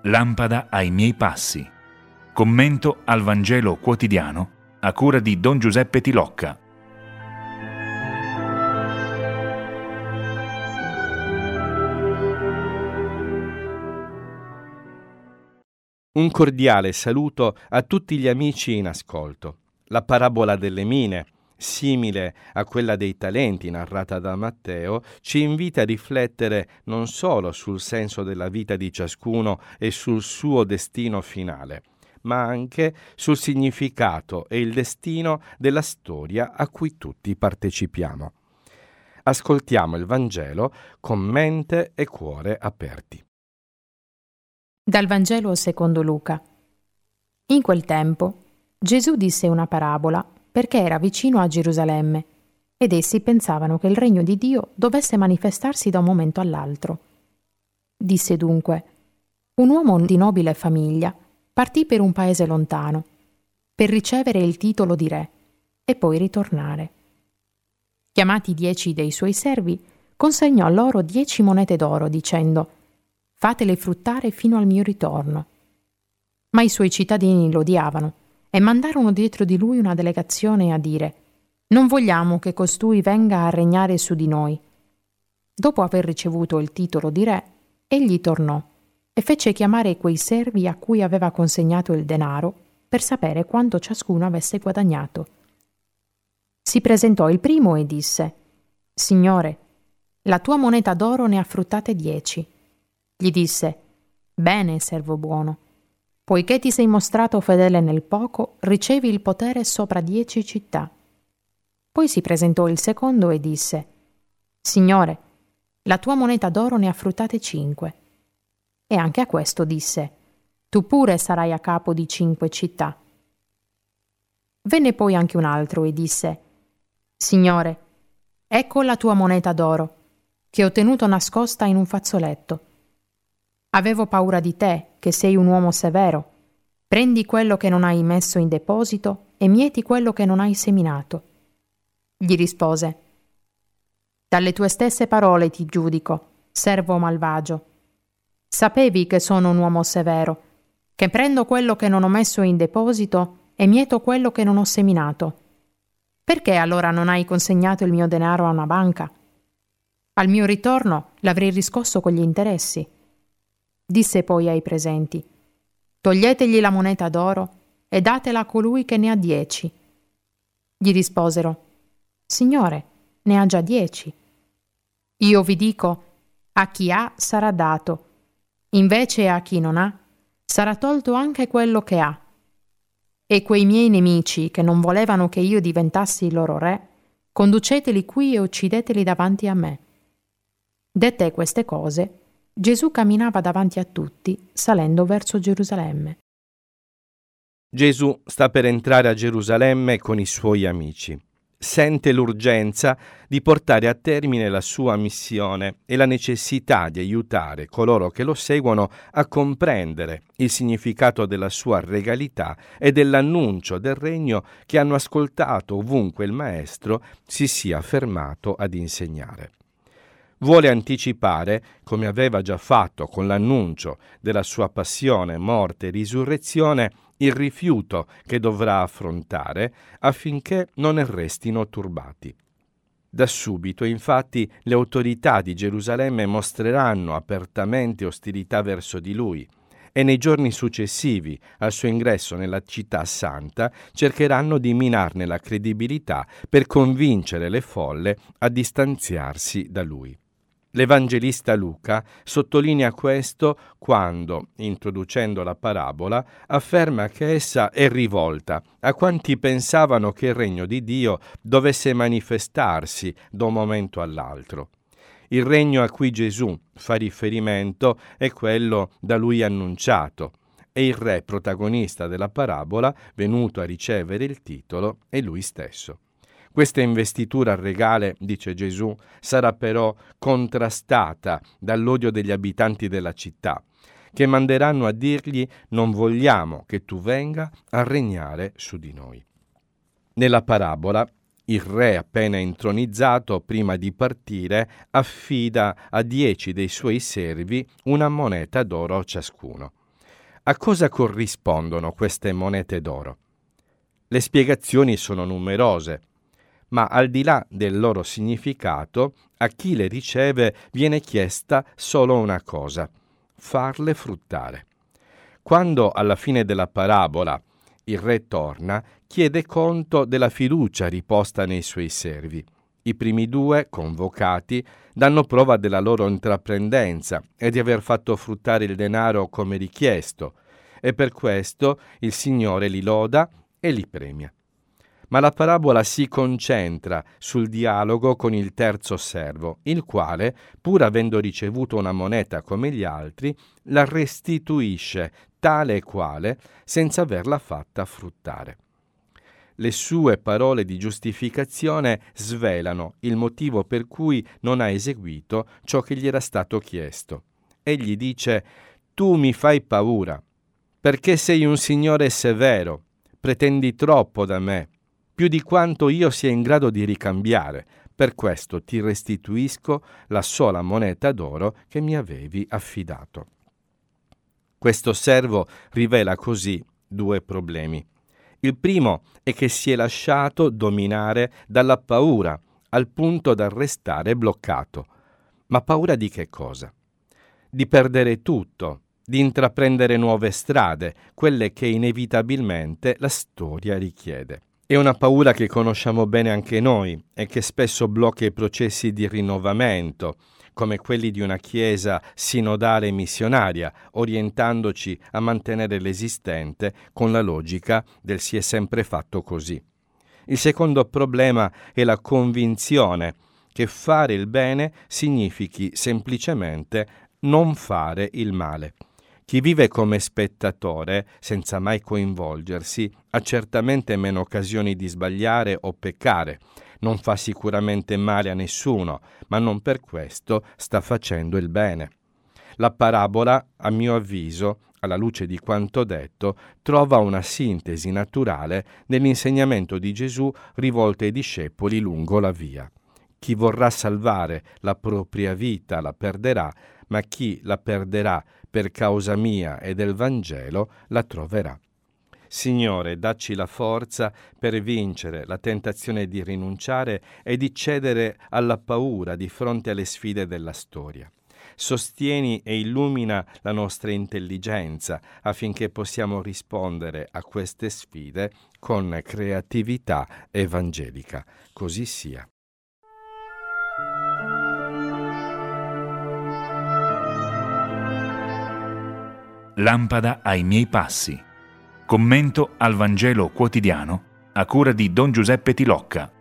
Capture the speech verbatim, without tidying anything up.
lampada ai miei passi. Commento al Vangelo quotidiano a cura di Don Giuseppe Tilocca. Un cordiale saluto a tutti gli amici in ascolto. La parabola delle mine, simile a quella dei talenti narrata da Matteo, ci invita a riflettere non solo sul senso della vita di ciascuno e sul suo destino finale, ma anche sul significato e il destino della storia a cui tutti partecipiamo. Ascoltiamo il Vangelo con mente e cuore aperti. Dal Vangelo secondo Luca. In quel tempo Gesù disse una parabola perché era vicino a Gerusalemme ed essi pensavano che il regno di Dio dovesse manifestarsi da un momento all'altro. Disse dunque: un uomo di nobile famiglia partì per un paese lontano per ricevere il titolo di re e poi ritornare. Chiamati dieci dei suoi servi, consegnò loro dieci monete d'oro dicendo: fatele fruttare fino al mio ritorno. Ma i suoi cittadini lo odiavano e mandarono dietro di lui una delegazione a dire: non vogliamo che costui venga a regnare su di noi. Dopo aver ricevuto il titolo di re, egli tornò e fece chiamare quei servi a cui aveva consegnato il denaro per sapere quanto ciascuno avesse guadagnato. Si presentò il primo e disse: Signore, la tua moneta d'oro ne ha fruttate dieci. Gli disse: bene, servo buono, poiché ti sei mostrato fedele nel poco, ricevi il potere sopra dieci città. Poi si presentò il secondo e disse: Signore, la tua moneta d'oro ne ha fruttate cinque. E anche a questo disse: tu pure sarai a capo di cinque città. Venne poi anche un altro e disse: Signore, ecco la tua moneta d'oro, che ho tenuto nascosta in un fazzoletto. Avevo paura di te, che sei un uomo severo. Prendi quello che non hai messo in deposito e mieti quello che non hai seminato. Gli rispose: dalle tue stesse parole ti giudico, servo malvagio. Sapevi che sono un uomo severo, che prendo quello che non ho messo in deposito e mieto quello che non ho seminato. Perché allora non hai consegnato il mio denaro a una banca? Al mio ritorno l'avrei riscosso con gli interessi. Disse poi ai presenti: toglietegli la moneta d'oro e datela a colui che ne ha dieci. Gli risposero: Signore, ne ha già dieci. Io vi dico, a chi ha sarà dato, invece a chi non ha sarà tolto anche quello che ha. E quei miei nemici che non volevano che io diventassi il loro re, conduceteli qui e uccideteli davanti a me. Dette queste cose, Gesù camminava davanti a tutti, salendo verso Gerusalemme. Gesù sta per entrare a Gerusalemme con i suoi amici. Sente l'urgenza di portare a termine la sua missione e la necessità di aiutare coloro che lo seguono a comprendere il significato della sua regalità e dell'annuncio del regno che hanno ascoltato ovunque il Maestro si sia fermato ad insegnare. Vuole anticipare, come aveva già fatto con l'annuncio della sua passione, morte e risurrezione, il rifiuto che dovrà affrontare affinché non ne restino turbati. Da subito, infatti, le autorità di Gerusalemme mostreranno apertamente ostilità verso di lui e nei giorni successivi al suo ingresso nella città santa cercheranno di minarne la credibilità per convincere le folle a distanziarsi da lui. L'Evangelista Luca sottolinea questo quando, introducendo la parabola, afferma che essa è rivolta a quanti pensavano che il regno di Dio dovesse manifestarsi da un momento all'altro. Il regno a cui Gesù fa riferimento è quello da lui annunciato e il re protagonista della parabola, venuto a ricevere il titolo, è lui stesso. Questa investitura regale, dice Gesù, sarà però contrastata dall'odio degli abitanti della città, che manderanno a dirgli: non vogliamo che tu venga a regnare su di noi. Nella parabola, il re appena intronizzato, prima di partire, affida a dieci dei suoi servi una moneta d'oro ciascuno. A cosa corrispondono queste monete d'oro? Le spiegazioni sono numerose, ma al di là del loro significato, a chi le riceve viene chiesta solo una cosa: farle fruttare. Quando alla fine della parabola il re torna, chiede conto della fiducia riposta nei suoi servi. I primi due, convocati, danno prova della loro intraprendenza e di aver fatto fruttare il denaro come richiesto, e per questo il Signore li loda e li premia. Ma la parabola si concentra sul dialogo con il terzo servo, il quale, pur avendo ricevuto una moneta come gli altri, la restituisce tale e quale senza averla fatta fruttare. Le sue parole di giustificazione svelano il motivo per cui non ha eseguito ciò che gli era stato chiesto. Egli dice: «Tu mi fai paura, perché sei un Signore severo, pretendi troppo da me, più di quanto io sia in grado di ricambiare. Per questo ti restituisco la sola moneta d'oro che mi avevi affidato». Questo servo rivela così due problemi. Il primo è che si è lasciato dominare dalla paura, al punto da restare bloccato. Ma paura di che cosa? Di perdere tutto, di intraprendere nuove strade, quelle che inevitabilmente la storia richiede. È una paura che conosciamo bene anche noi e che spesso blocca i processi di rinnovamento, come quelli di una chiesa sinodale e missionaria, orientandoci a mantenere l'esistente con la logica del si è sempre fatto così. Il secondo problema è la convinzione che fare il bene significhi semplicemente non fare il male. Chi vive come spettatore, senza mai coinvolgersi, ha certamente meno occasioni di sbagliare o peccare. Non fa sicuramente male a nessuno, ma non per questo sta facendo il bene. La parabola, a mio avviso, alla luce di quanto detto, trova una sintesi naturale nell'insegnamento di Gesù rivolto ai discepoli lungo la via. Chi vorrà salvare la propria vita la perderà, ma chi la perderà per causa mia e del Vangelo la troverà. Signore, dacci la forza per vincere la tentazione di rinunciare e di cedere alla paura di fronte alle sfide della storia. Sostieni e illumina la nostra intelligenza affinché possiamo rispondere a queste sfide con creatività evangelica. Così sia. Lampada ai miei passi. Commento al Vangelo quotidiano a cura di Don Giuseppe Tilocca.